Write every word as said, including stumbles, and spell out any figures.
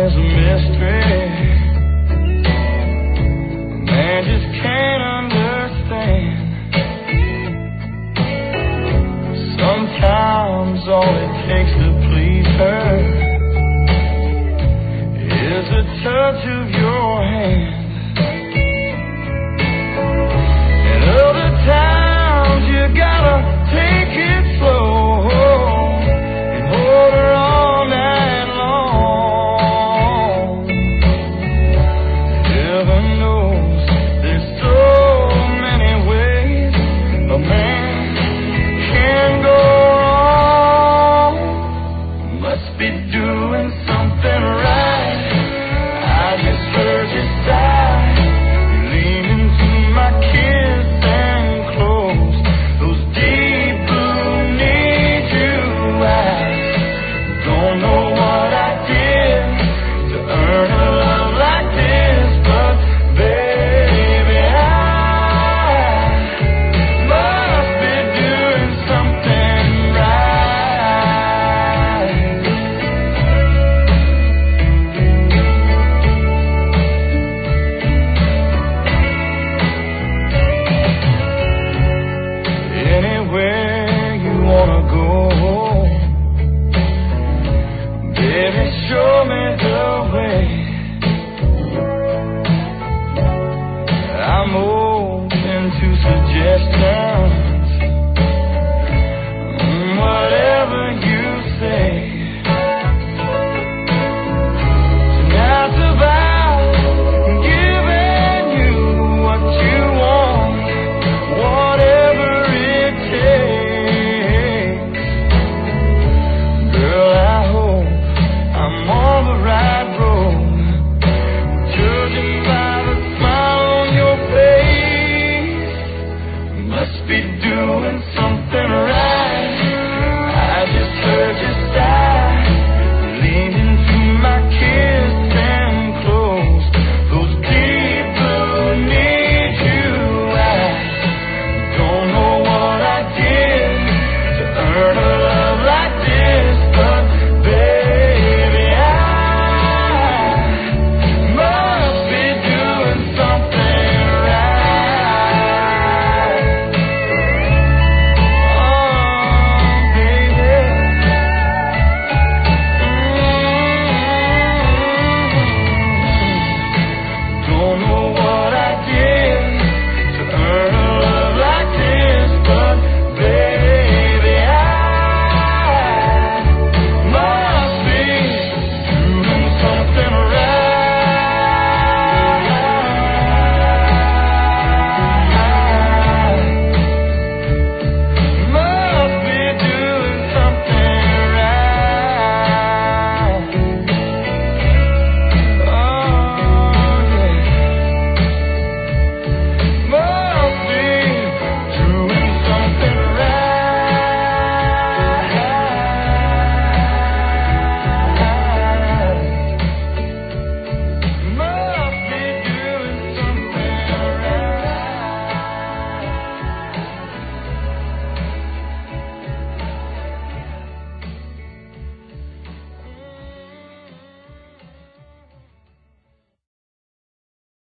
is a mystery. Man just can't understand. Sometimes all it takes to please her is a touch of your hand. And other times you gotta take it slow and hold her all night long. Heaven knows there's so many ways a man can go wrong. Must be doing something right. I just heard you sigh. You lean into my kiss and close those deep blue need you eyes. Don't know what I did to earn a love like this, but baby, I must be doing something right. Anywhere you wanna go, baby, show me the way.